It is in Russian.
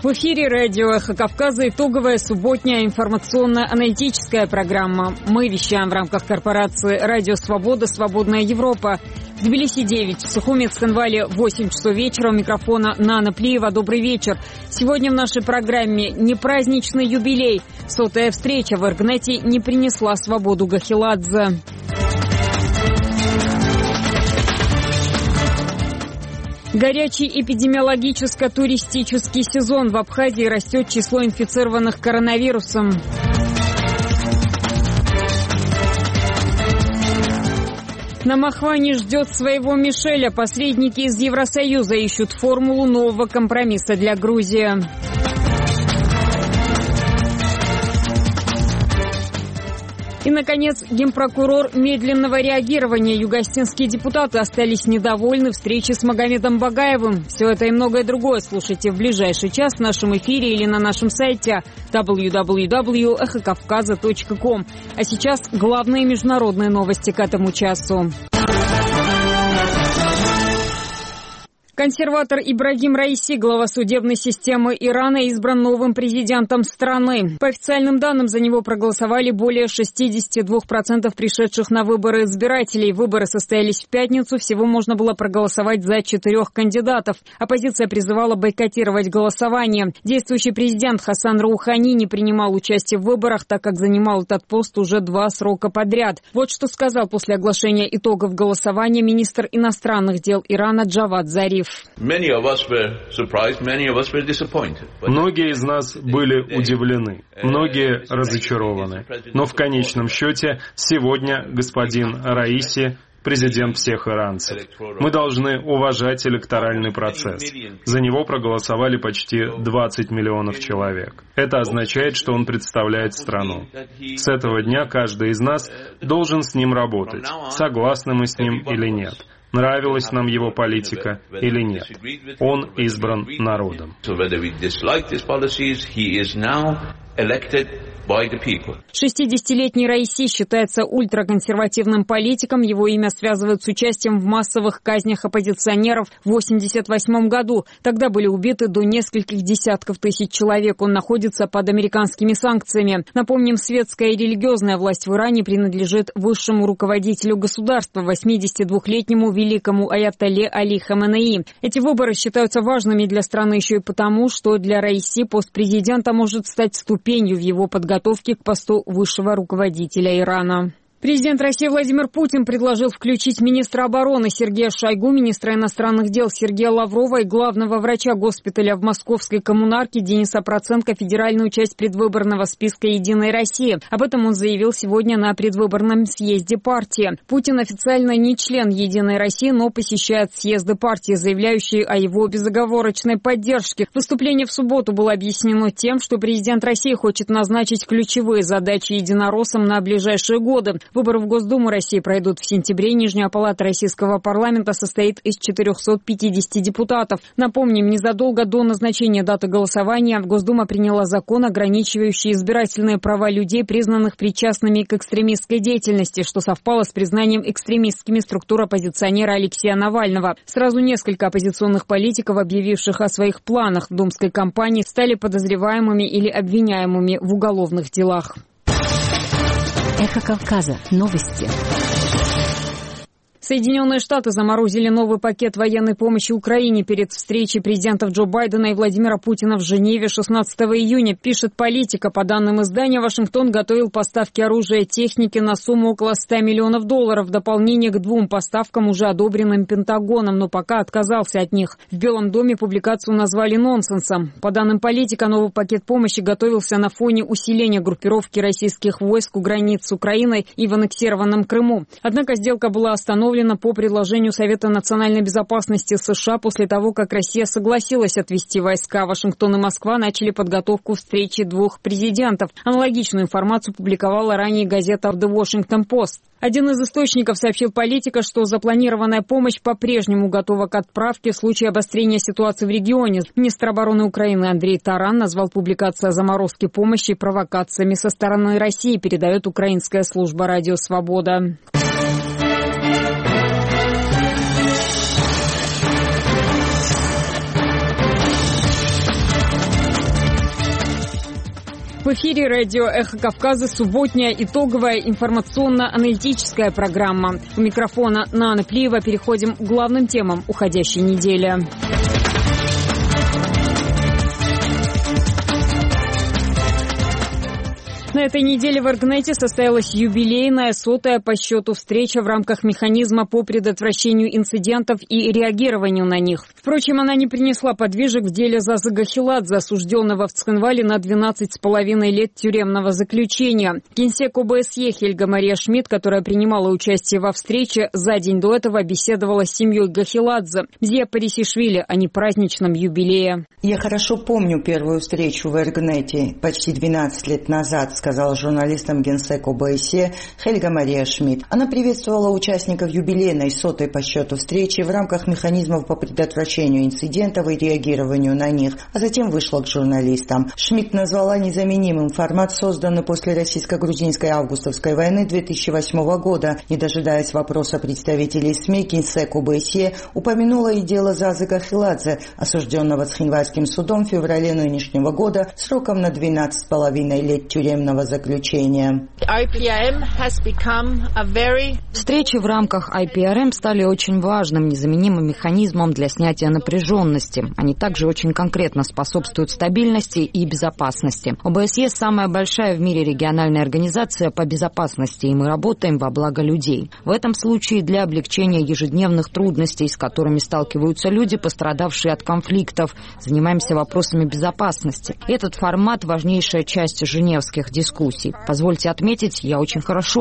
В эфире радио «Эхо Кавказа» итоговая субботняя информационно-аналитическая программа. Мы вещаем в рамках корпорации «Радио Свобода. Свободная Европа». В Тбилиси 9, в Сухуми, Цхинвале 8 часов вечера. У микрофона Нана Плиева. Добрый вечер. Сегодня в нашей программе не праздничный юбилей. 100-я встреча в Эргнете не принесла свободу Гахеладзе. Горячий эпидемиологическо-туристический сезон. В Абхазии растет число инфицированных коронавирусом. На Махване ждет своего Мишеля. Посредники из Евросоюза ищут формулу нового компромисса для Грузии. И, наконец, генпрокурор медленного реагирования. Югостинские депутаты остались недовольны встречей с Магомедом Багаевым. Все это и многое другое слушайте в ближайший час в нашем эфире или на нашем сайте www.ekhokavkaza.com. А сейчас главные международные новости к этому часу. Консерватор Ибрагим Раиси, глава судебной системы Ирана, избран новым президентом страны. По официальным данным, за него проголосовали более 62% пришедших на выборы избирателей. Выборы состоялись в пятницу. Всего можно было проголосовать за 4 кандидатов. Оппозиция призывала бойкотировать голосование. Действующий президент Хасан Роухани не принимал участие в выборах, так как занимал этот пост уже 2 срока подряд. Вот что сказал после оглашения итогов голосования министр иностранных дел Ирана Джавад Зариф. Многие из нас были удивлены, многие разочарованы. Но в конечном счете сегодня господин Раиси президент всех иранцев. Мы должны уважать электоральный процесс. За него проголосовали почти 20 миллионов человек. Это означает, что он представляет страну. С этого дня каждый из нас должен с ним работать, согласны мы с ним или нет. Нравилась нам его политика или нет. Он избран народом. 60-летний Раиси считается ультраконсервативным политиком. Его имя связывают с участием в массовых казнях оппозиционеров в 1988 году. Тогда были убиты до нескольких десятков тысяч человек. Он находится под американскими санкциями. Напомним, светская и религиозная власть в Иране принадлежит высшему руководителю государства, 82-летнему великому аятолле Али Хаменеи. Эти выборы считаются важными для страны еще и потому, что для Раиси пост президента может стать ступенью в его подготовке к посту высшего руководителя Ирана. Президент России Владимир Путин предложил включить министра обороны Сергея Шойгу, министра иностранных дел Сергея Лаврова и главного врача госпиталя в Московской коммунарке Дениса Проценко в федеральную часть предвыборного списка «Единой России». Об этом он заявил сегодня на предвыборном съезде партии. Путин официально не член «Единой России», но посещает съезды партии, заявляющие о его безоговорочной поддержке. Выступление в субботу было объяснено тем, что президент России хочет назначить ключевые задачи единороссам на ближайшие годы. Выборы в Госдуму России пройдут в сентябре. Нижняя палата российского парламента состоит из 450 депутатов. Напомним, незадолго до назначения даты голосования Госдума приняла закон, ограничивающий избирательные права людей, признанных причастными к экстремистской деятельности, что совпало с признанием экстремистскими структур оппозиционера Алексея Навального. Сразу несколько оппозиционных политиков, объявивших о своих планах в думской кампании, стали подозреваемыми или обвиняемыми в уголовных делах. Эхо Кавказа. Новости. Соединенные Штаты заморозили новый пакет военной помощи Украине перед встречей президентов Джо Байдена и Владимира Путина в Женеве 16 июня, пишет «Политика». По данным издания, Вашингтон готовил поставки оружия и техники на сумму около $100 миллионов в дополнение к 2 поставкам, уже одобренным Пентагоном, но пока отказался от них. В Белом доме публикацию назвали нонсенсом. По данным «Политика», новый пакет помощи готовился на фоне усиления группировки российских войск у границ с Украиной и в аннексированном Крыму. Однако сделка была остановлена по предложению Совета национальной безопасности США после того, как Россия согласилась отвести войска. Вашингтон и Москва начали подготовку встречи 2 президентов. Аналогичную информацию публиковала ранее газета The Washington Post. Один из источников сообщил «Политика», что запланированная помощь по-прежнему готова к отправке в случае обострения ситуации в регионе. Министр обороны Украины Андрей Таран назвал публикацию о заморозке помощи провокациями со стороны России, передает украинская служба «Радио Свобода». В эфире радио «Эхо Кавказа» субботняя итоговая информационно-аналитическая программа. У микрофона Нана Плиева. Переходим к главным темам уходящей недели. На этой неделе в Эргнете состоялась юбилейная 100-я по счету встреча в рамках механизма по предотвращению инцидентов и реагированию на них. Впрочем, она не принесла подвижек в деле Зазы Гахеладзе, осужденного в Цхинвале на 12,5 лет тюремного заключения. Генсек ОБСЕ Хельга Мария Шмидт, которая принимала участие во встрече, за день до этого беседовала с семьей Гахеладзе. Мзия Парисишвили о непраздничном юбилее. «Я хорошо помню первую встречу в Эргнете почти 12 лет назад», сказала журналистам генсек ОБСЕ Хельга Мария Шмидт. Она приветствовала участников юбилейной 100-й по счету встречи в рамках механизмов по предотвращению инцидентов и реагированию на них, а затем вышла к журналистам. Шмидт назвала незаменимым формат, созданный после российско-грузинской августовской войны 2008 года. Не дожидаясь вопроса представителей СМИ, генсек ОБСЕ упомянула и дело Зазы Гахеладзе, осужденного Цхинвальским судом в феврале нынешнего года сроком на 12,5 лет тюремного заключения. Встречи в рамках IPRM стали очень важным, незаменимым механизмом для снятия напряженности. Они также очень конкретно способствуют стабильности и безопасности. ОБСЕ – самая большая в мире региональная организация по безопасности, и мы работаем во благо людей. В этом случае для облегчения ежедневных трудностей, с которыми сталкиваются люди, пострадавшие от конфликтов, занимаемся вопросами безопасности. Этот формат – важнейшая часть женевских дискуссий. Позвольте отметить, я очень хорошо